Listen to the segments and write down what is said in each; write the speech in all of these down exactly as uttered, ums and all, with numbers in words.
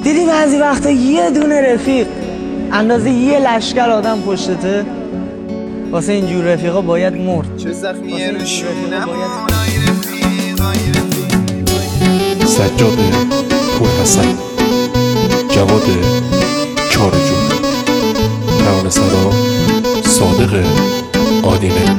دیدی بعضی وقتا یه دونه رفیق اندازه یه لشکر آدم پشتته؟ واسه اینجور رفیقا باید مرد. چه زخمیه رو شونم آی رفیق آی رفیق. سجاد پورحسن، جواد چارجون، ترانه سرا صادق آدینه.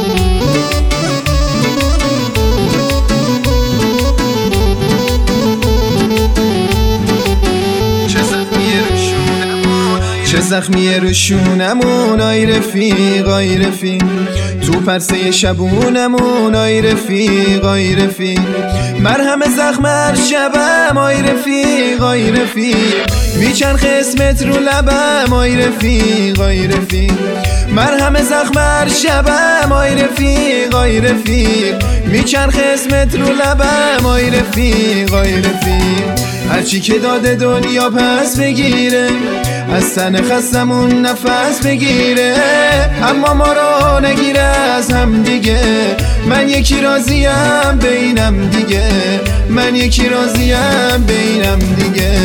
چه زخمیه رو شونمون آی رفیق آی رفیق. تو پرسه شبونمون آی رفیق آی رفیق. مرهم زخم هر شبم آی رفیق آی رفیق. میچن قسمت رو لبم آی رفیق آی رفیق. مرهم زخم هر شبم آی رفیق آی رفیق. میچن قسمت رو لبم آی رفیق آی رفیق. هرچی که داده دنیا پس بگیره، از تن خستمون نفس بگیره، اما ما رو نگیره از هم دیگه. من یکی راضیم بینم دیگه، من یکی راضیم بینم دیگه.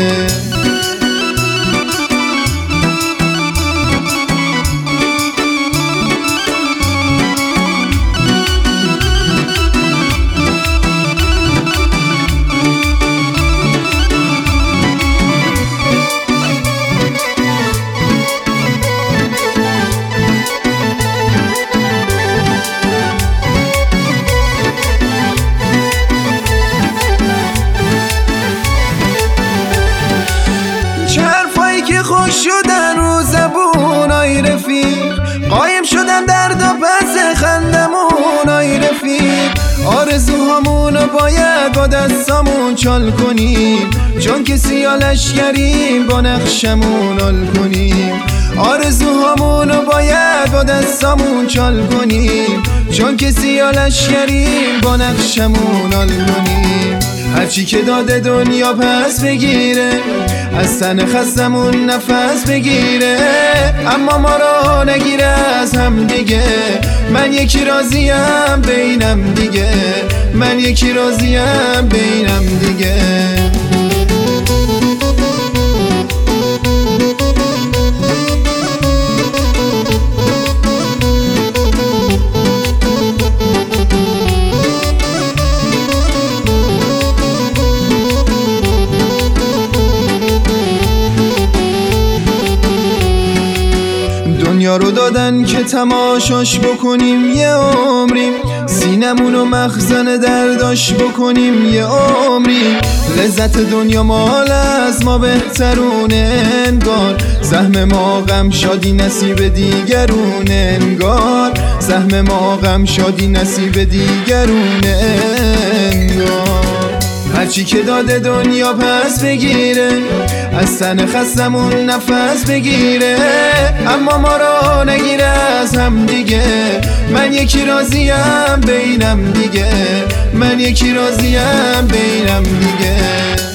خوش شدن رو زبون آی رفیق، قایم شدن درد و پس خندمون آی رفیق. آرزوهامونو باید با دستامون چال کنیم، چون که سیالش گریم با نقشمون حال کنیم. آرزوهامونو باید با دستامون چال کنیم، چون که سیالش گریم با نقشمون حال کنیم. هرچی که داده دنیا پس بگیره، از تن خستمون نفس بگیره، اما ما رو نگیره از هم دیگه. من یکی راضیم بینم دیگه، من یکی راضیم بینم دیگه. دنیا رو دادن که تماشاش بکنیم یه عمری، سینمونو مخزن درداش بکنیم یه عمری. لذت دنیا مال از ما بهترونه انگار، سهم ما غم شادی نصیب دیگرونه انگار، سهم ما غم شادی نصیب دیگرونه انگار. هرچی که داده دنیا پس بگیره، از تن خستمون نفس بگیره، اما ما رو نگیره از هم دیگه. من یکی راضیم بینم دیگه، من یکی راضیم بینم دیگه.